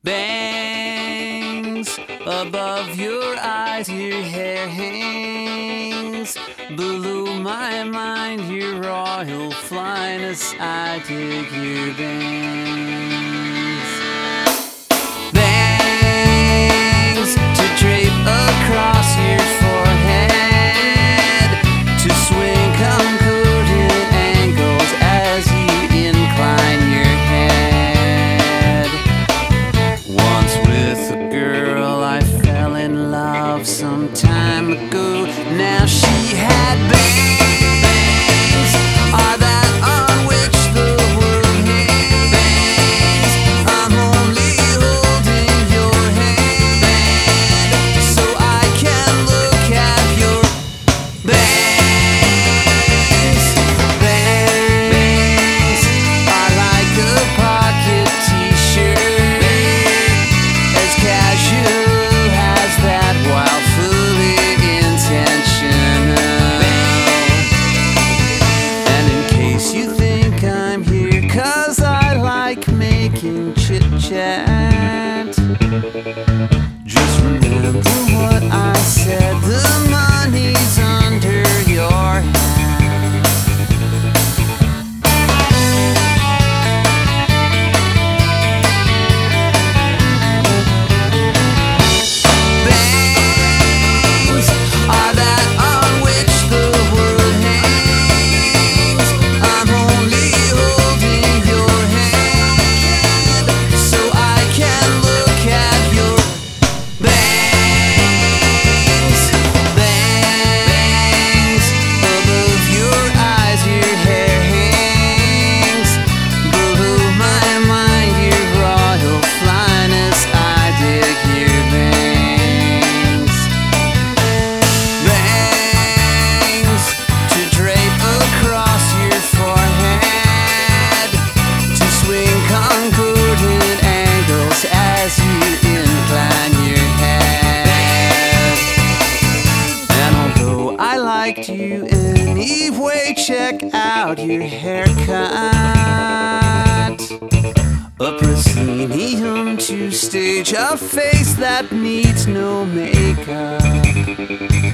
Bangs above your eyes, your hair hangs below my mind, your royal flyness, I dig your bangs. Bangs to drape across your forehead, to swing concordant angles as you incline your head. Once with a girl I fell in love some time ago. Now she had bangs, are that on which the world hangs. I'm only holding your hand so I can look at your bangs. Bangs are like a pocket t-shirt, as casual as that wild, fully intentional. And in case you think I'm here 'cause I like making chit-chat, just remember what I said, the money's under your hat. Bangs are that on which the world hangs. I'm only holding your hand so I can look at your bangs. Bangs above your eyes, your hair hangs below my mind, your royal flyness, I dig your bangs. Bangs to drape across your forehead, to swing concordant angles as you incline your head. And although I liked you anyway, check out your haircut. A proscenium to stage a face that needs no makeup.